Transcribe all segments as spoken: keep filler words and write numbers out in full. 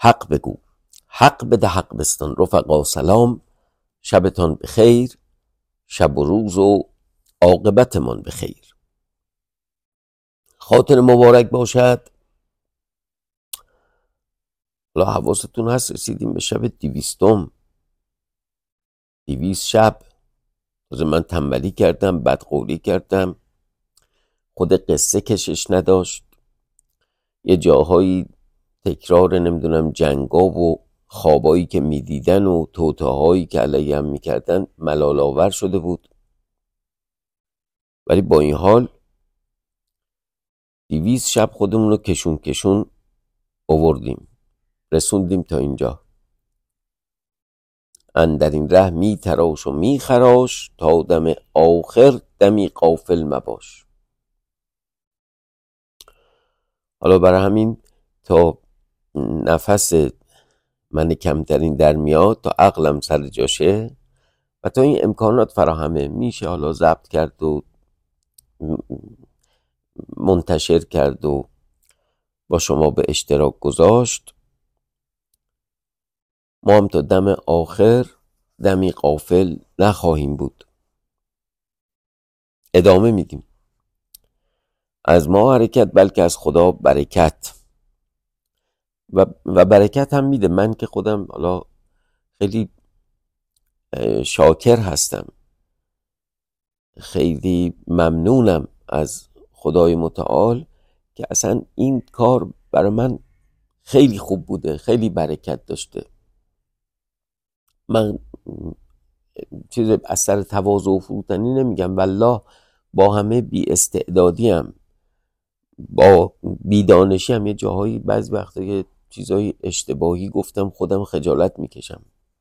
حق بگو، حق بده، حق بستان. رفقا سلام، شبتان بخیر، شب و روز و عاقبتمان بخیر. خاطر مبارک باشد. حالا حواستون هست رسیدیم به شب دیویستم، دیویست شب. من تنبلی کردم، بدقولی کردم، خود قصه کشش نداشت، یه جاهایی تکرار نمیدونم جنگا و خوابایی که میدیدن و توتاهایی که علیه هم میکردن ملال آور شده بود. ولی با این حال دیویست شب خودمون رو کشون کشون آوردیم، رسوندیم تا اینجا. اندر این ره می تراش و می خراش، تا دم آخر دمی غافل مباش. حالا برای همین تا نفس من کمترین در میاد، تا عقلم سر جاشه و تا این امکانات فراهمه، میشه حالا ضبط کرد و منتشر کرد و با شما به اشتراک گذاشت. ما هم تا دم آخر دمی غافل نخواهیم بود. ادامه میدیم. از ما حرکت بلکه از خدا برکت. و, و برکت هم میده. من که خودم حالا خیلی شاکر هستم، خیلی ممنونم از خدای متعال که اصلا این کار برای من خیلی خوب بوده، خیلی برکت داشته. من چیز از سر تواضع و فروتنی نمیگم، والله با همه بی استعدادیم، با بیدانشی هم یه جاهایی بعضی وقتا یه چیزای اشتباهی گفتم، خودم خجالت میکشم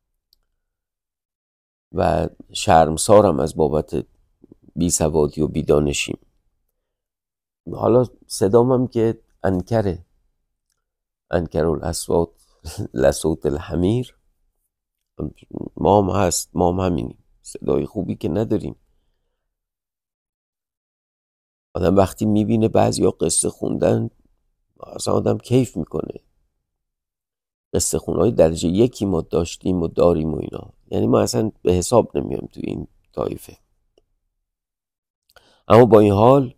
و شرمسارم از بابت بی سوادی و بیدانشیم. حالا صدامم که انکره، انکر الاصوات لصوت الحمیر، ما هم هست، ما هم همینیم، صدای خوبی که نداریم. آدم وقتی میبینه بعضی ها قصه خوندن اصلا آدم کیف میکنه. قصه خونهای درجه یکی ما داشتیم و داریم و اینا، یعنی ما اصلا به حساب نمیام تو این طایفه. اما با این حال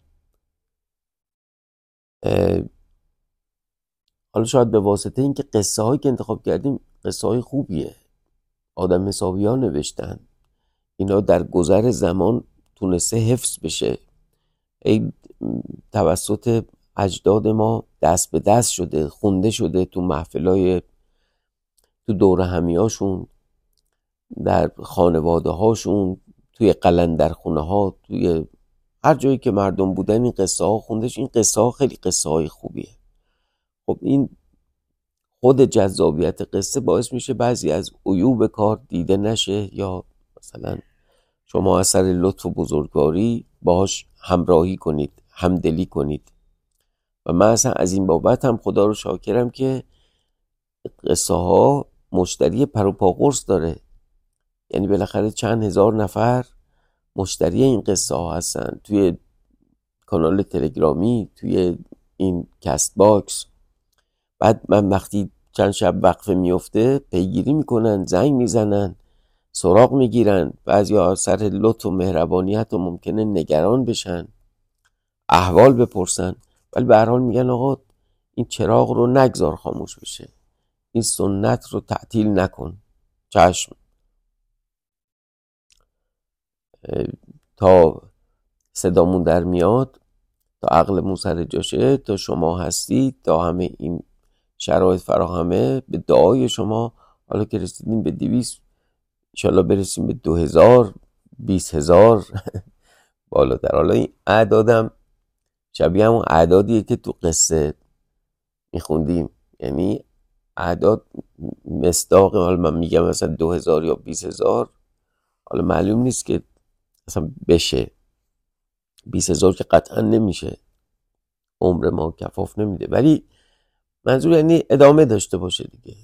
حالا شاید به واسطه این که قصه هایی که انتخاب کردیم قصه های خوبیه، آدم حسابی ها نوشتن، اینا در گذر زمان تونسته حفظ بشه، ای توسط اجداد ما دست به دست شده، خونده شده تو محفلای، تو دور همیاشون، در خانواده هاشون، توی قلندر خونه ها، توی هر جایی که مردم بودن این قصه ها خوندش. این قصه ها خیلی قصه های خوبیه. خب این خود جذابیت قصه باعث میشه بعضی از عیوب کار دیده نشه، یا مثلا شما اثر لطف و بزرگواری باهاش همراهی کنید، همدلی کنید. و من اصلا از این بابت هم خدا رو شاکرم که قصه ها مشتری پر و پا قرص داره. یعنی بالاخره چند هزار نفر مشتری این قصه ها هستن توی کانال تلگرامی، توی این کست باکس. بعد من وقتی چند شب وقفه میفته پیگیری میکنن، زنگ میزنن، سراغ میگیرن، بعضی ها سر لطف و مهربانیت و ممکنه نگران بشن، احوال بپرسن، ولی به هر حال میگن آقا این چراغ رو نگذار خاموش بشه، این سنت رو تعطیل نکن. چشم. تا صدامون در میاد، تا عقلمون سر جاشه، تا شما هستید، تا همه این شرایط فراهمه، به دعای شما حالا که رسیدیم به دویست، انشالله برسیم به دو هزار، بیست هزار بالا در. حالا این اعدادم شبیه همون اعدادیه که تو قصه میخوندیم، یعنی اعداد مصداق. حالا من میگم مثلا دو هزار یا بیست هزار، حالا معلوم نیست که اصلا بشه. بیست هزار که قطعا نمیشه، عمر ما کفاف نمیده، ولی منظور یعنی ادامه داشته باشه دیگه.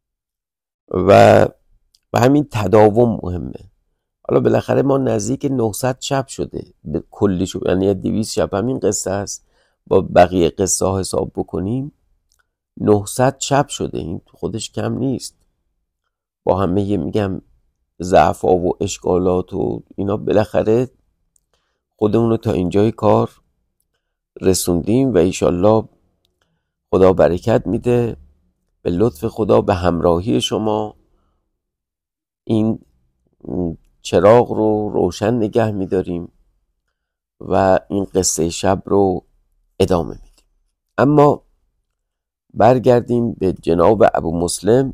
و و همین تداوم مهمه. حالا بالاخره ما نزدیک نهصد شب شده به کلی شد، یعنی دویست شب همین قصه است. با بقیه قصه ها حساب بکنیم نهصد شب شده، این خودش کم نیست. با همه میگم ضعف‌ها و اشکالات و اینا بالاخره خودمون رو تا اینجای کار رسوندیم و ایشالله خدا برکت میده. به لطف خدا به همراهی شما این چراغ رو روشن نگه میداریم و این قصه شب رو ادامه میدیم. اما برگردیم به جناب ابو مسلم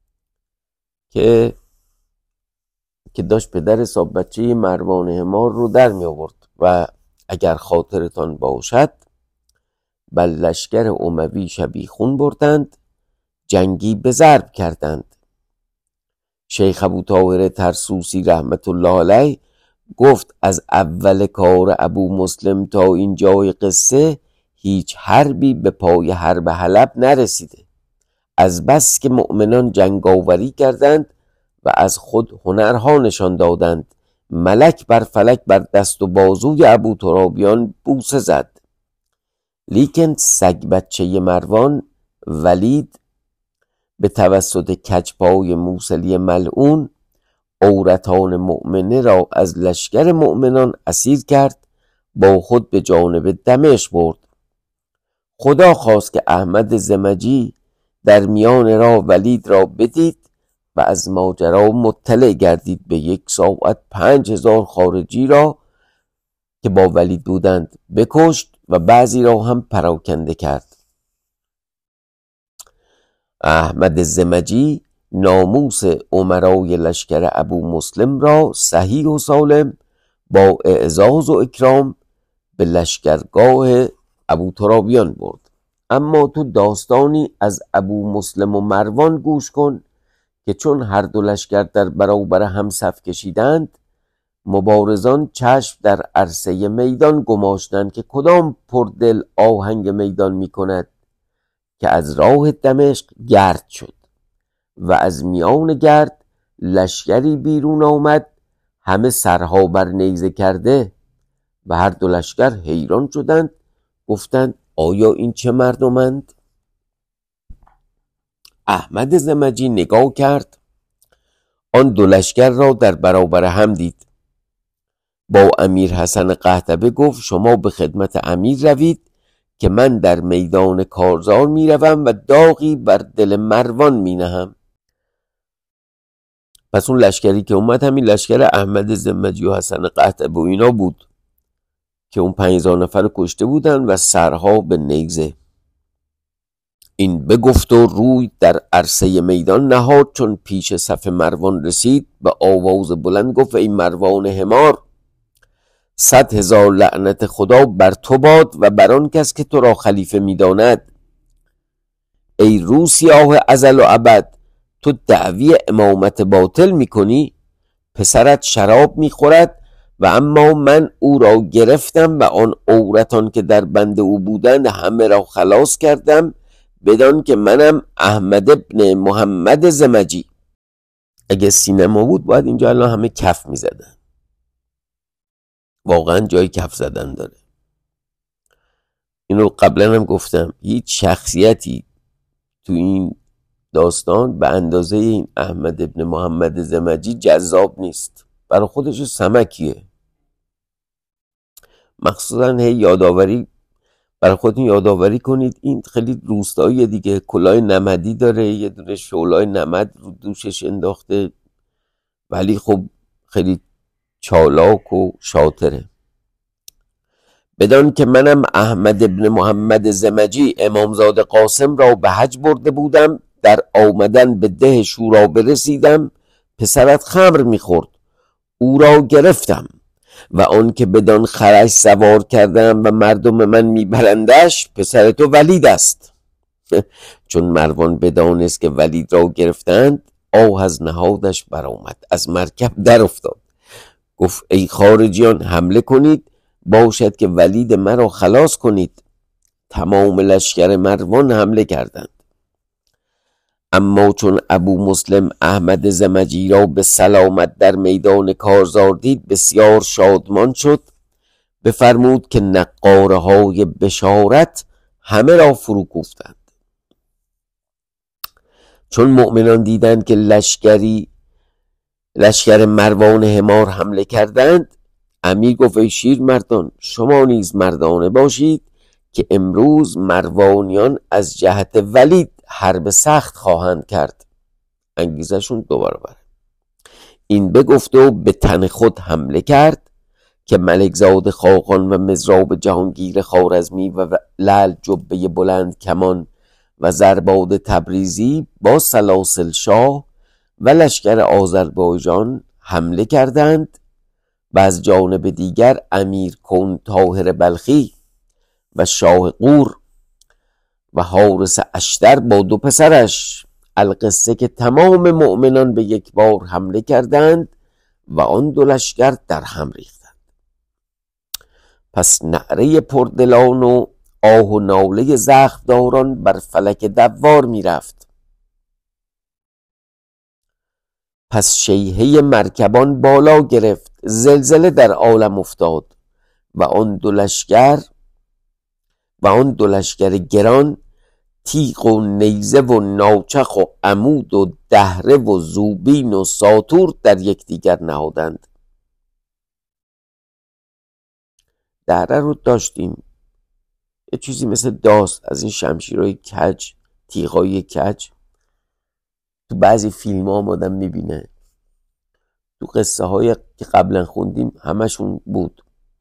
که که داشت پدر حساب بچه مروان حمار رو در می آورد و اگر خاطرتان باشد بل لشکر اموی شبیخون بردند، جنگی به ضرب کردند. شیخ ابو طاهر طرسوسی رحمت الله علیه گفت از اول کار ابو مسلم تا این جای قصه هیچ حربی به پای حرب حلب نرسیده، از بس که مؤمنان جنگاوری کردند و از خود هنرها نشان دادند. ملک بر فلک بر دست و بازوی ابو ترابیان بوسه زد، لیکن سگ بچه مروان ولید به توسط کجپای موسلی ملعون عورتان مؤمنه را از لشکر مؤمنان اسیر کرد، با خود به جانب دمشق برد. خدا خواست که احمد زمجی در میان راه ولید را بدید و از ماجرا مطلع گردید. به یک ساعت پنج هزار خارجی را که با ولید بودند بکشت و بعضی را هم پراکنده کرد. احمد زمجی ناموس امرای لشکر ابو مسلم را صحیح و سالم با اعزاز و اکرام به لشکرگاه ابو ترابیان برد. اما تو داستانی از ابو مسلم و مروان گوش کن که چون هر دو لشکر در برابر هم صف کشیدند، مبارزان چشم در عرصه میدان گماشتند که کدام پردل آهنگ میدان می کند، که از راه دمشق گرد شد و از میان گرد لشکری بیرون آمد، همه سرها بر نیزه کرده، و هر دو لشکر حیران شدند، گفتند آیا این چه مردمند؟ احمد زمجی نگاه کرد، آن دو لشکر را در برابر هم دید. با امیر حسن قحطبه گفت شما به خدمت امیر روید که من در میدان کارزار می روم و داغی بر دل مروان می نهم. پس اون لشکری که اومد همین لشکر احمد زمجی و حسن قحطبه و اینا بود که اون پنج هزار نفر کشته بودن و سرها به نیزه. این بگفت و روی در عرصه میدان نهاد. چون پیش صف مروان رسید به آواز بلند گفت ای مروان حمار، صد هزار لعنت خدا بر تو باد و بر آن کس که تو را خلیفه میداند. ای روسیاه ازل و ابد، تو دعوی امامت باطل میکنی؟ پسرت شراب میخورد و اما من او را گرفتم و آن عورتان که در بند او بودند همه را خلاص کردم، بدان که منم احمد ابن محمد زمجی. اگه سینما بود باید اینجا الان همه کف میزدن، واقعا جای کف زدن داره. اینو قبلا هم گفتم، هیچ شخصیتی تو این داستان به اندازه این احمد ابن محمد زمجی جذاب نیست. برای خودش سمکیه. مخصوصا هی یادآوری برای خودتون یادآوری کنید این خیلی روستایی دیگه، کلاه نمدی داره، یه دونه شعلای نمد رو دوشش انداخته، ولی خب خیلی چالاک و شاطره. بدان که منم احمد ابن محمد زمجی امامزاده قاسم را به حج برده بودم، در آمدن به ده شورا برسیدم، پسرت خمر میخورد، او را گرفتم و آن که بدان خرش سوار کردم و مردم من میبرندش، پسر تو ولید است. چون مروان بدانست که ولید را گرفتند، آه از نهادش برآمد، از مرکب در افتاد، گفت ای خارجیان حمله کنید، باشد که ولید مرا خلاص کنید. تمام لشکر مروان حمله کردند. اما چون ابو مسلم احمد زمجی را به سلامت در میدان کارزار دید، بسیار شادمان شد، بفرمود که نقاره های بشارت همه را فرو کوفتند. چون مؤمنان دیدند که لشکری لشکر مروان حمار حمله کردند، امیر گفت ای شیر مردان، شما نیز مردانه باشید که امروز مروانیان از جهت ولید حرب سخت خواهند کرد. انگیزشون دو برابره. این بگفت و به تن خود حمله کرد که ملک زاد خاقان و مزراب جهانگیر خوارزمی و لعل جبه بلند کمان و زرباد تبریزی با سلاسل شاه و لشکر آذربایجان حمله کردند و از جانب دیگر امیر کون طاهر بلخی و شاه قور و حارس اشتر با دو پسرش القصه که تمام مؤمنان به یک بار حمله کردند و آن دو لشکر در هم ریختند. پس نعره پردلان و آه و ناله زخمداران بر فلک دوار می رفت. پس شیهه مرکبان بالا گرفت، زلزله در عالم افتاد و آن دو لشکر و آن دو لشکر گران تیغ و نیزه و ناچخ و عمود و دهره و زوبین و ساطور در یکدیگر نهادند. دهره رو داشتیم، یه چیزی مثل داست از این شمشیرهای کج، تیغای کج. تو بعضی فیلم ها آدم میبینه، تو قصه های که قبلا خوندیم همشون بود.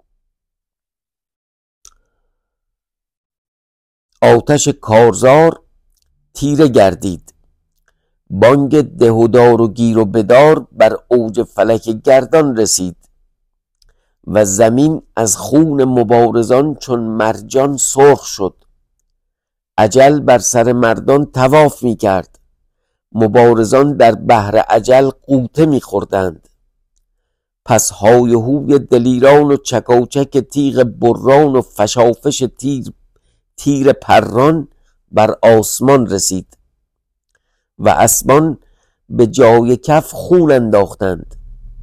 آتش کارزار تیره گردید، بانگ دهودار و گیر و بدار بر اوج فلک گردان رسید و زمین از خون مبارزان چون مرجان سرخ شد. اجل بر سر مردان طواف می کرد، مبارزان در بحر اجل غوطه می خوردند. پس های و هوی دلیران و چکاچک تیغ بران و فشافش تیر تیر پران بر آسمان رسید و اسبان به جای کف خون انداختند.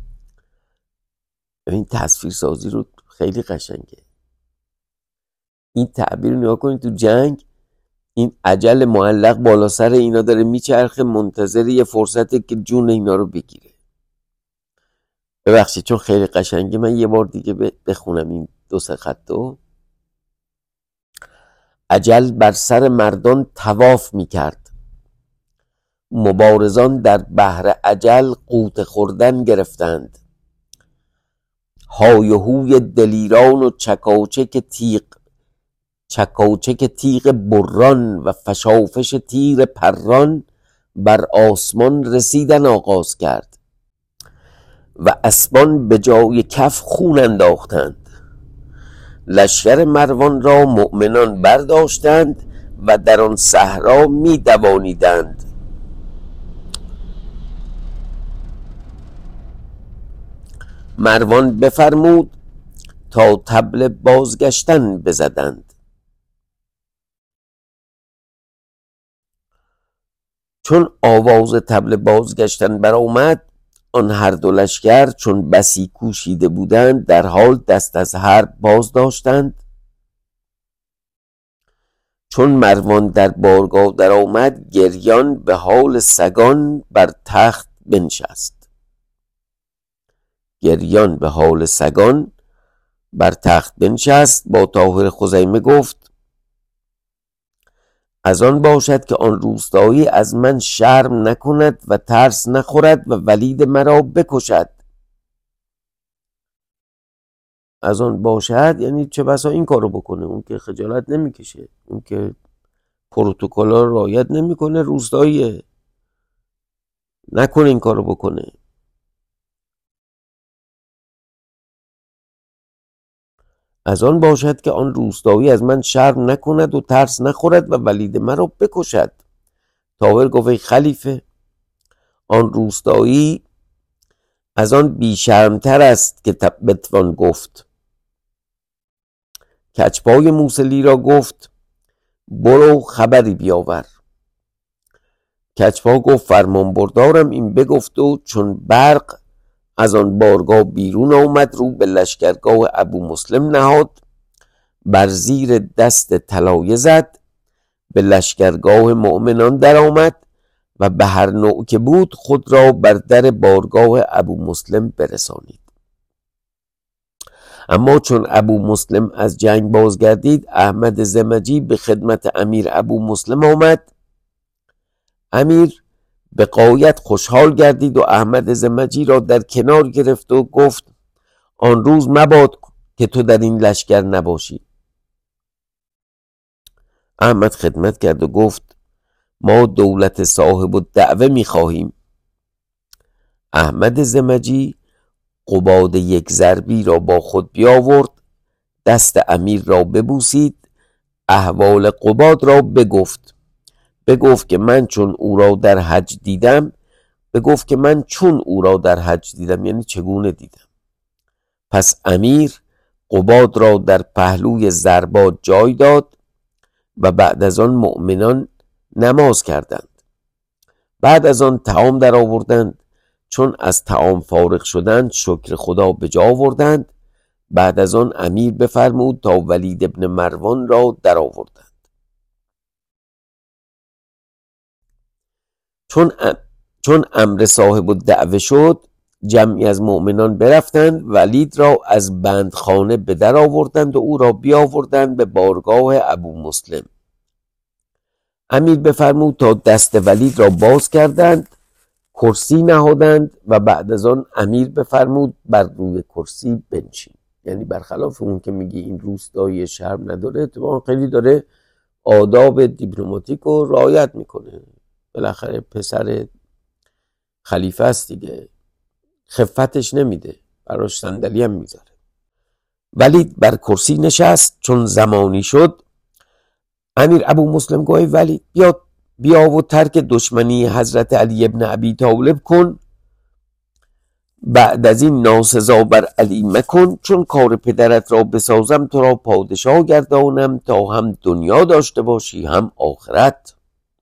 این تصویر سازی رو خیلی قشنگه. این تعبیر نگاه کنید، تو جنگ این اجل معلق بالا سر اینا داره میچرخه، منتظر یه فرصته که جون اینا رو بگیره. ببخشید چون خیلی قشنگه، من یه بار دیگه بخونم این دو سه خطو. اجل بر سر مردان طواف میکرد، مبارزان در بحر اجل غوطه خوردن گرفتند. های و هوی دلیران و چکاچک تیغ چکاچک تیغ بران و فشافش تیر پران بر آسمان رسیدن آغاز کرد و اسبان به جای کف خون انداختند. لشکر مروان را مؤمنان برداشتند و در آن صحرا می دوانیدند. مروان بفرمود تا طبل بازگشتن بزدند. چون آواز طبل بازگشتن برآمد، آن هر دو لشکر چون بسی کوشیده بودند در حال دست از حرب باز داشتند. چون مروان در بارگاه در آمد، گریان به حال سگان بر تخت بنشست. گریان به حال سگان بر تخت بنشست. با طاهر خزیمه گفت از آن باشد که آن روستایی از من شرم نکند و ترس نخورد و ولید مرا بکشد. از آن باشد یعنی چه بسا این کارو بکنه، اون که خجالت نمیکشه، اون که پروتکل‌ها رو رعایت نمیکنه، روستاییه، نکنه این کارو بکنه. از آن باشد که آن روستایی از من شرم نکند و ترس نخورد و ولید مرا بکشد. طاهر گفت ای خلیفه، آن روستایی از آن بیشرمتر است که بتوان گفت. کچپای موسلی را گفت برو خبری بیاور. کچپا گفت فرمان بردارم. این بگفت و چون برق از آن بارگاه بیرون آمد، رو به لشکرگاه ابو مسلم نهاد، بر زیر دست طلایه زد، به لشکرگاه مؤمنان در آمد و به هر نوع که بود خود را بر در بارگاه ابو مسلم برسانید. اما چون ابو مسلم از جنگ بازگردید، احمد زمجی به خدمت امیر ابو مسلم آمد. امیر به غایت خوشحال گردید و احمد زمجی را در کنار گرفت و گفت آن روز مباد که تو در این لشکر نباشی. احمد خدمت کرد و گفت ما دولت صاحب الدعوه می خواهیم. احمد زمجی قباد یک ضربی را با خود بیاورد، دست امیر را ببوسید، احوال قباد را بگفت. بگفت که من چون او را در حج دیدم بگفت که من چون او را در حج دیدم یعنی چگونه دیدم. پس امیر قباد را در پهلوی ضربات جای داد و بعد از آن مؤمنان نماز کردند. بعد از آن طعام در آوردند. چون از طعام فارغ شدند شکر خدا به جا آوردند. بعد از آن امیر بفرمود تا ولید ابن مروان را در آوردند. چون چون امر صاحب الدعوه شد، جمعی از مؤمنان برفتند، ولید را از بندخانه به در آوردند و او را بیاوردند به بارگاه ابو مسلم. امیر بفرمود تا دست ولید را باز کردند، کرسی نهادند و بعد از آن امیر بفرمود بر روی کرسی بنشین. یعنی برخلاف اون که میگی این روستایی شرم نداره، اتفاقا خیلی داره آداب دیپلماتیک رو رعایت میکنه. بالاخره پسر خلیفه است دیگه، خفتش نمیده، براش صندلی هم میذاره. ولید بر کرسی نشست. چون زمانی شد امیر ابو مسلم گفت ولید بیا بیا و ترک دشمنی حضرت علی ابن ابی طالب کن. بعد از این ناسزا بر علی مکن، چون کار پدرت را بسازم تو را پادشاه گردانم تا هم دنیا داشته باشی هم آخرت.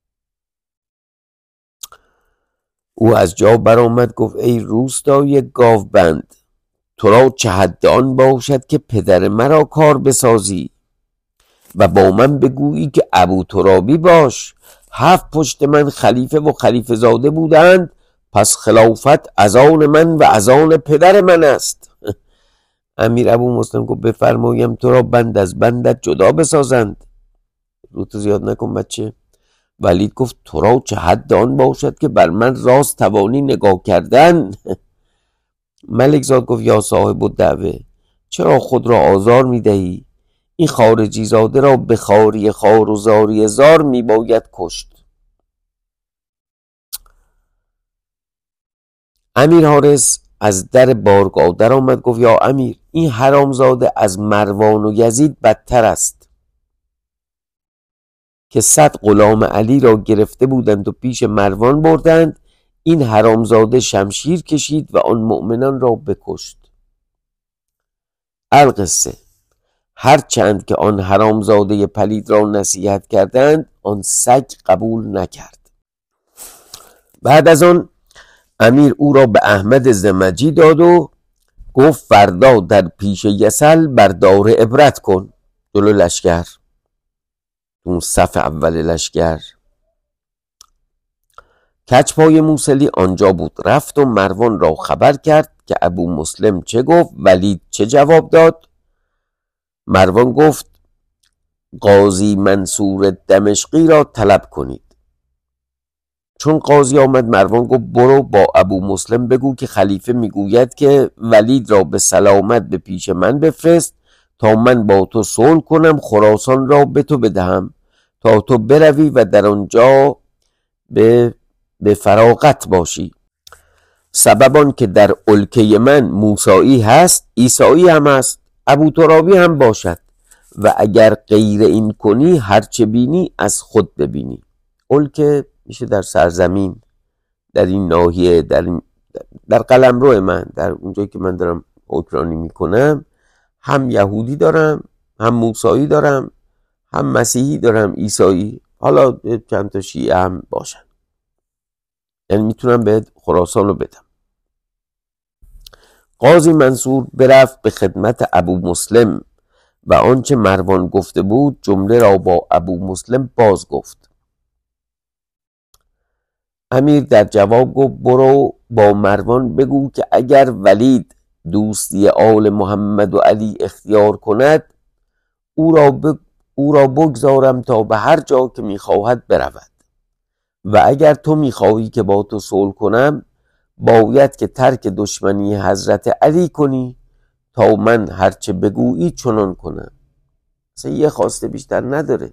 او از جا برآمد گفت ای روستای گاوبند، تو را چه حد آن باشد که پدر مرا کار بسازی و با من بگویی که ابو ترابی باش. هفت پشت من خلیفه و خلیفه زاده بودند، پس خلافت از آن من و از آن پدر من است. امیر ابو مسلم گفت بفرمایم تو را بند از بندت جدا بسازند. رو تو زیاد نکن بچه. ولید گفت تو را چه حد آن باشد که بر من راست توانی نگاه کردن. ملک زاد گفت یا صاحب الدعوه، چرا خود را آزار می دهی؟ این خارجی زاده را به خاری خار و زاری زار می باید کشت. امیر حارس از در بارگاه در آمد گفت یا امیر، این حرامزاده از مروان و یزید بدتر است که صد غلام علی را گرفته بودند و پیش مروان بردند. این حرامزاده شمشیر کشید و آن مؤمنان را بکشت. القصه هر چند که آن حرامزاده پلید را نصیحت کردند، آن سگ قبول نکرد. بعد از آن امیر او را به احمد زمجی داد و گفت فردا در پیش یسل بر دار عبرت کن. جلو لشکر، اون صف اول لشکر. کچپای موسلی آنجا بود. رفت و مروان را خبر کرد که ابو مسلم چه گفت، ولید چه جواب داد. مروان گفت قاضی منصور دمشقی را طلب کنید. چون قاضی آمد مروان گفت برو با ابو مسلم بگو که خلیفه میگوید که ولید را به سلامت به پیش من بفرست تا من با تو صلح کنم، خراسان را به تو بدهم تا تو بروی و در آنجا به به فراغت باشی. سبب آن که در الکه من موسایی هست، عیسایی هم هست، ابو ترابی هم باشد و اگر غیر این کنی هرچه بینی از خود ببینی. الکه میشه در سرزمین، در این ناحیه، در در قلمرو من، در اونجایی که من دارم حکمرانی میکنم، هم یهودی دارم، هم موسایی دارم، هم مسیحی دارم، عیسایی، حالا چند تا شیعه هم باشن. یعنی میتونم به خراسان رو بدم. قاضی منصور برفت به خدمت ابو مسلم و آنچه مروان گفته بود جمله را با ابو مسلم باز گفت. امیر در جواب گفت برو با مروان بگو که اگر ولید دوستی آل محمد و علی اختیار کند او را, ب... او را بگذارم تا به هر جا که میخواهد برود و اگر تو میخواهی که با تو صلح کنم باید که ترک دشمنی حضرت علی کنی تا من هرچه بگویی چنان کنم. اصلا یه خواسته بیشتر نداره.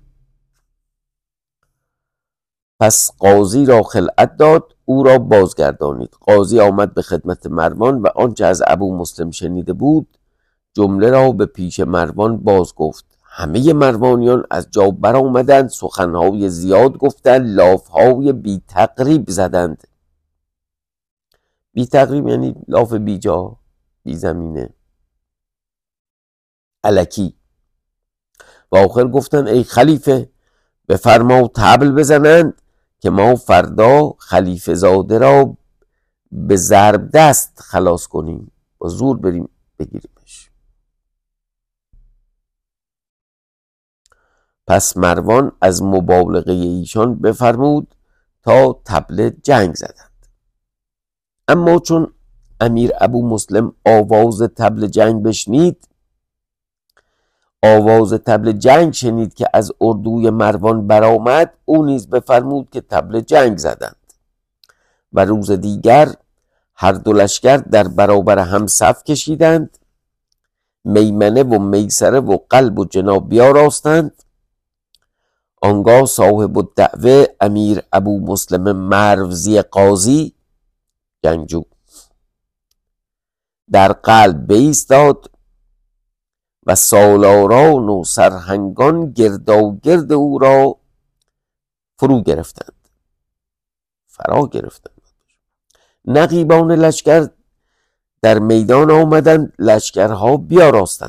پس قاضی را خلعت داد، او را بازگردانید. قاضی آمد به خدمت مروان و آنچه از ابو مسلم شنیده بود جمله را به پیش مروان باز گفت. همه مروانیان از جا بر آمدند، سخنهای زیاد گفتند، لافهای بی تقریب زدند. بی تقریب یعنی لاف بی جا، بی زمینه، الکی. و آخر گفتند ای خلیفه بفرما طبل بزنند که ما فردا خلیفه زاده را به ضرب دست خلاص کنیم، با زور بریم بگیریمش. پس مروان از مبالغه ایشان بفرمود تا طبل جنگ زدند. اما چون امیر ابو مسلم آواز طبل جنگ بشنید، آواز طبل جنگ شنید که از اردوی مروان برآمد، او نیز بفرمود که طبل جنگ زدند و روز دیگر هر دو لشکر در برابر هم صف کشیدند، میمنه و میسره و قلب و جناب بیاراستند. آنگاه صاحب الدعوه امیر ابو مسلم مروزی قاضی جنگجو در قلب بایستاد و سالاران و سرهنگان گرداگرد او را فرو گرفتند، فرا گرفتند. نقیبان لشکر در میدان آمدند، لشکرها بیاراستند.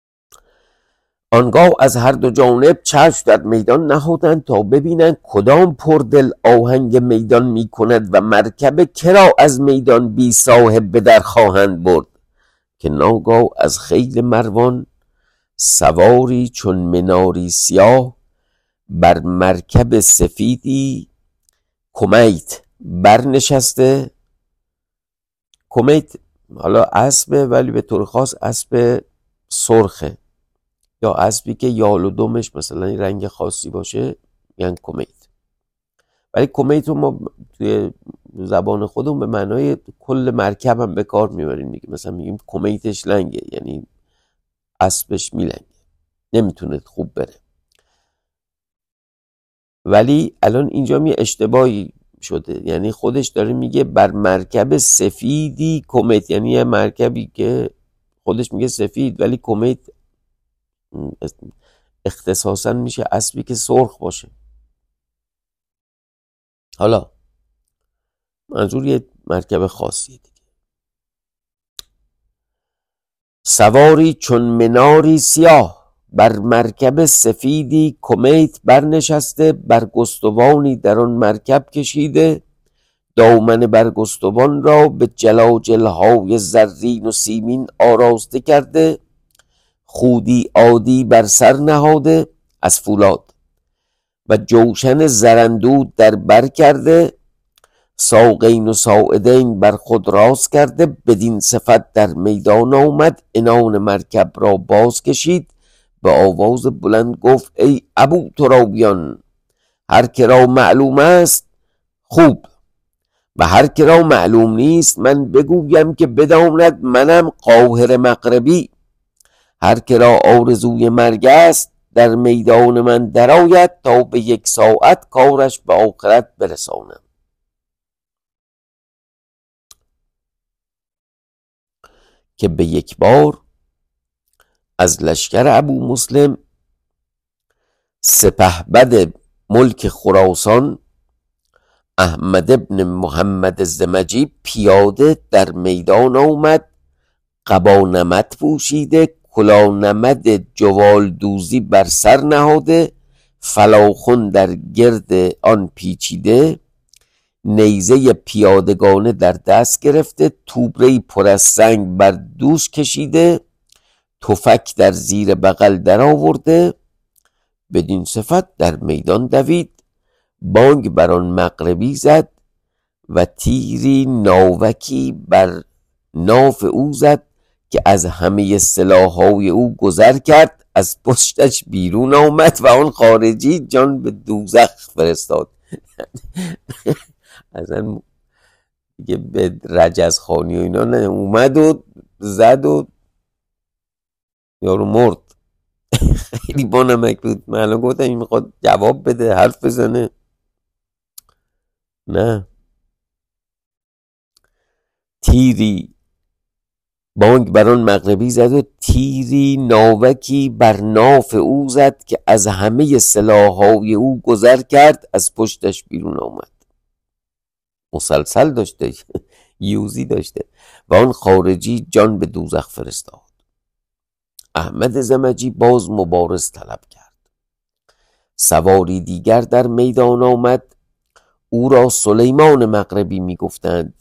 آنگاه از هر دو جانب چشم در میدان نهادند تا ببینند کدام پردل آهنگ میدان می کند و مرکب کرا از میدان بی صاحب به در خواهند برد. که ناگاه از خیل مروان سواری چون مناری سیاه بر مرکب سفیدی کمیت برنشسته. کمیت حالا اسبه ولی به طور خاص اسب سرخه، یا اسبی که یال و دمش مثلا رنگ خاصی باشه یعنی کمیت. ولی کمیت رو ما توی زبان خودمون به معنای کل مرکب هم به کار میبریم. میگیم مثلا میگیم کمیتش لنگه، یعنی اسبش میلنگه، نمیتونه خوب بره. ولی الان اینجا می اشتباهی شده، یعنی خودش داره میگه بر مرکب سفیدی کمیت، یعنی یه مرکبی که خودش میگه سفید ولی کمیت اختصاصا میشه اسبی که سرخ باشه. حالا منظور یه مرکب خاصیه دیگه. سواری چون مناری سیاه بر مرکب سفیدی کمیت برنشسته، برگستوانی در آن مرکب کشیده، دامن برگستوان را به جلاجلهای زرین و سیمین آراسته کرده، خودی عادی بر سر نهاده از فولاد و جوشن زرندود در بر کرده، ساقین و ساعدین بر خود راست کرده. بدین صفت در میدان آمد، عنان مرکب را باز کشید، به آواز بلند گفت ای ابو ترابیان، هر که را معلوم است خوب و هر که را معلوم نیست من بگویم که بداند منم قاهر مغربی. هر که را آرزوی مرگ است در میدان من درآید تا به یک ساعت کارش به آخرت برسانم. که به یک بار از لشکر ابو مسلم سپهبد ملک خراسان احمد ابن محمد الزمجی پیاده در میدان آمد، قبا نمد پوشیده، کلاه نمد جوال دوزی بر سر نهاده، فلاخن در گرد آن پیچیده، نیزه پیادگانه در دست گرفته، توبره پر از سنگ بر دوش کشیده، تفک در زیر بغل در آورده. بدین صفت در میدان دوید، بانگ بر آن مغربی زد، و تیری ناوکی بر ناف او زد که از همه سلاحهای او گذر کرد، از پشتش بیرون آمد و آن خارجی جان به دوزخ فرستاد. اصلا دیگه به رجزخانی و اینا نه، اومد و زد و یارو مرد. خیلی بانمک بود. من الان گفتم این میخواد جواب بده، حرف بزنه، نه. تیری بانگ بر آن مغربی زد و تیری ناوکی بر ناف او زد که از همه سلاحهای او گذر کرد، از پشتش بیرون آمد. مسلسل داشته، یوزی داشته. و آن خارجی جان به دوزخ فرستاد. احمد زمجی باز مبارز طلب کرد. سواری دیگر در میدان آمد، او را سلیمان مغربی می گفتند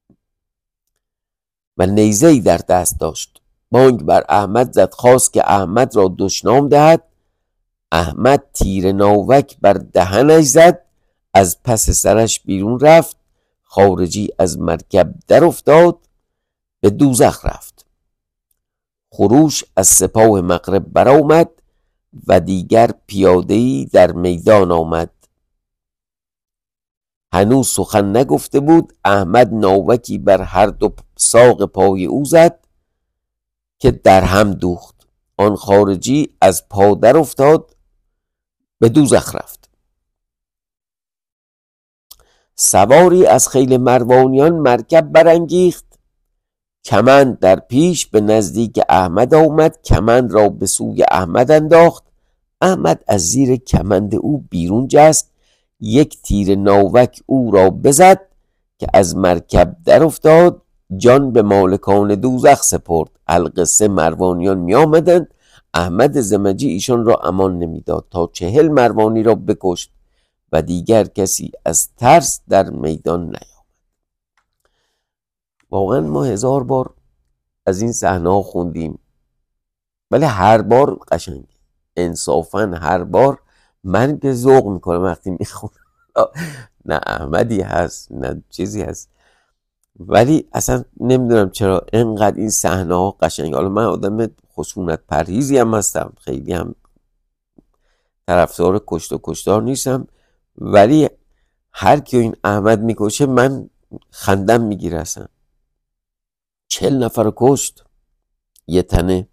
و نیزه‌ای در دست داشت. بانگ بر احمد زد، خواست که احمد را دشنام دهد. احمد تیر ناوک بر دهنش زد، از پس سرش بیرون رفت. خارجی از مرکب در افتاد، به دوزخ رفت. خروش از سپاه مغرب برآمد و دیگر پیاده‌ای در میدان آمد. هنوز سخن نگفته بود، احمد ناوکی بر هر دو ساق پای او زد که در هم دوخت. آن خارجی از پا در افتاد، به دوزخ رفت. سواری از خیل مروانیان مرکب برانگیخت، کمند در پیش به نزدیک احمد آمد، کمند را به سوی احمد انداخت. احمد از زیر کمند او بیرون جست، یک تیر ناوک او را بزد که از مرکب در افتاد، جان به مالکان دوزخ سپرد. القصه مروانیان می آمدند، احمد زمجی ایشان را امان نمیداد تا چهل مروانی را بکشت و دیگر کسی از ترس در میدان نیامد. واقعا ما هزار بار از این صحنه ها خوندیم، ولی هر بار قشنگ، انصافا هر بار من که ذوق میکنم وقتی میخونم. نه احمدی هست نه چیزی هست، ولی اصلا نمیدونم چرا اینقدر این صحنه ها قشنگ. حالا من آدم خشونت پرهیزی هم هستم، خیلی هم طرفدار کشت و کشتار نیستم، ولی هر کی این احمد میکشه من خندم میگیره. اصلا چهل نفر رو کشت یه تنه.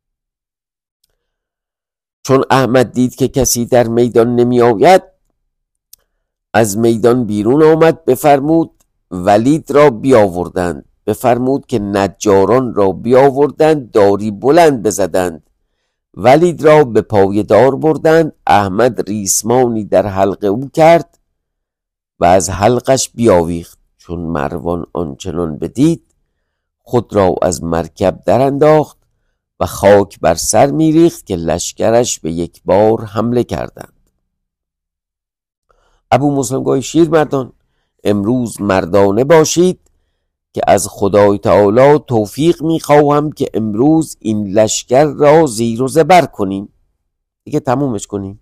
چون احمد دید که کسی در میدان نمی آید، از میدان بیرون آمد. بفرمود ولید را بیاوردند، بفرمود که نجاران را بیاوردند، داری بلند بزدند. ولید را به پایدار بردند. احمد ریسمانی در حلق او کرد و از حلقش بیاویخت. چون مروان آنچنان بدید، خود را از مرکب در انداخت و خاک بر سر میریخت که لشکرش به یک بار حمله کردند. ابو مسلم گوی شیر مردان، امروز مردانه باشید که از خدای تعالی توفیق میخواهم که امروز این لشکر را زیر و زبر کنیم، دیگه تمومش کنیم.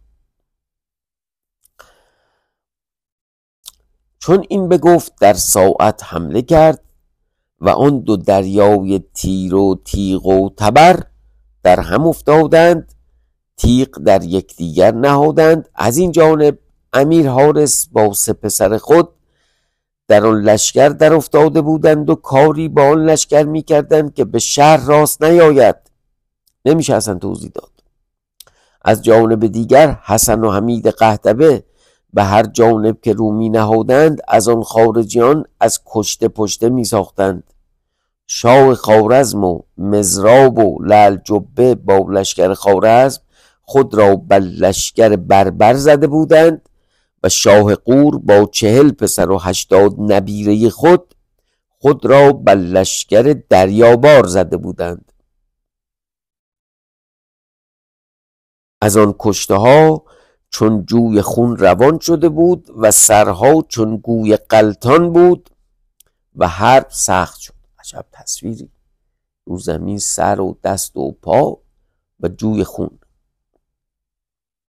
چون این بگفت در ساعت حمله کرد و آن دو دریای تیر و تیغ و تبر در هم افتادند، تیغ در یکدیگر نهادند. از این جانب امیر حارس با سه پسر خود در آن لشکر در افتاده بودند و کاری با آن لشکر می کردند که به شهر راست نیاید، نمیشه اصلا توضیح داد. از جانب دیگر حسن و حمید قحطبه به هر جانب که رو می نهادند از آن خارجیان از کشته پشته می ساختند. شاه خوارزم و مزراب و لعل جبه با لشکر خوارزم خود را بر لشکر بربر زده بودند و شاه قور با چهل پسر و هشتاد نبیره خود خود را بر لشکر دریابار زده بودند. از آن کشته ها چون جوی خون روان شده بود و سرها چون گوی غلطان بود و حرب سخت شد. عجب تصویری، رو زمین سر و دست و پا و جوی خون.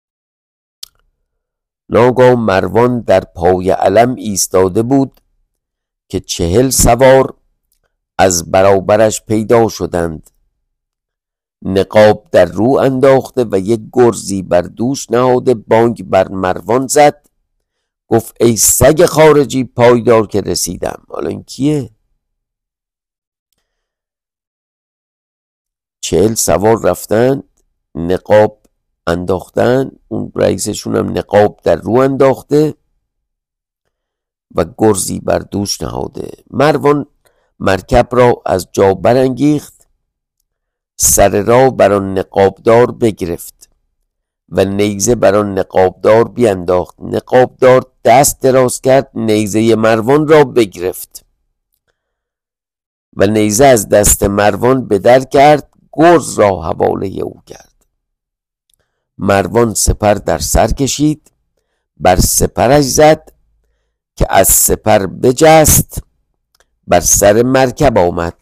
ناگاه مروان در پای علم ایستاده بود، که چهل سوار از برابرش پیدا شدند، نقاب در رو انداخته و یک گرزی بر دوش نهاده بانگ بر مروان زد، گفت ای سگ خارجی پایدار که رسیدم. حالا این کیه؟ چهل سوار رفتن نقاب انداختن، اون رئیسشون هم نقاب در رو انداخته و گرزی بر دوش نهاده. مروان مرکب را از جا برانگیخت، سر را بر آن نقابدار بگرفت و نیزه بر آن نقابدار بینداخت. نقابدار دست دراز کرد، نیزه مروان را بگرفت و نیزه از دست مروان به در کرد، گرز را حواله او کرد. مروان سپر در سر کشید، بر سپرش زد که از سپر بجست، بر سر مرکب آمد،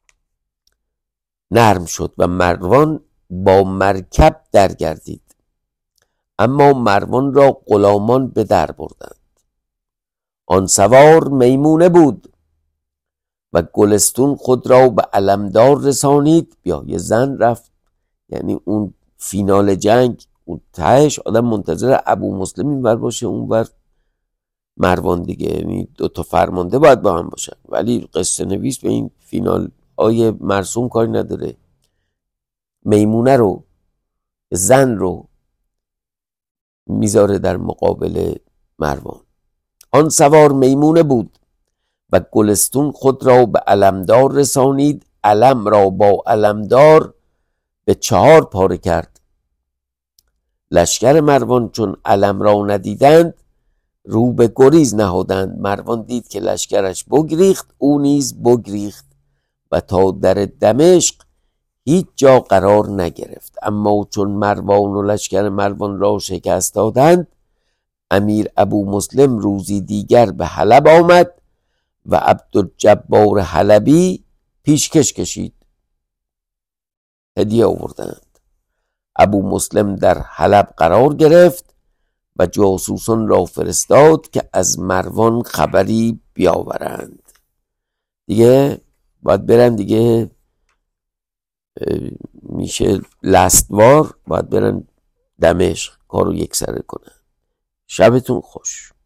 نرم شد و مروان با مرکب درگردید. اما مروان را غلامان به در بردند. آن سوار میمونه بود و گلستون خود را به علمدار رسانید. بیا یه زن رفت، یعنی اون فینال جنگ اون تهش آدم منتظر ابو مسلم اینور باشه اونور مروان دیگه، یعنی دو تا فرمانده باید با هم باشن، ولی قصه نویس به این فینال های مرسوم کاری نداره. میمونه رو، زن رو میذاره در مقابل مروان. آن سوار میمونه بود و گلستون خود را به علمدار رسانید، علم را با علمدار به چهار پاره کرد. لشکر مروان چون علم را ندیدند رو به گریز نهادند. مروان دید که لشکرش بگریخت، او نیز بگریخت و تا در دمشق هیچ جا قرار نگرفت. اما چون مروان و لشکر مروان را شکست دادند، امیر ابو مسلم روزی دیگر به حلب آمد و عبدالجبار حلبی پیشکش کشید، هدیه آوردند. ابو مسلم در حلب قرار گرفت و جاسوسان را فرستاد که از مروان خبری بیاورند. دیگه باید برن، دیگه میشه لستوار، باید برن دمشق کارو یک سره کنن. شبتون خوش.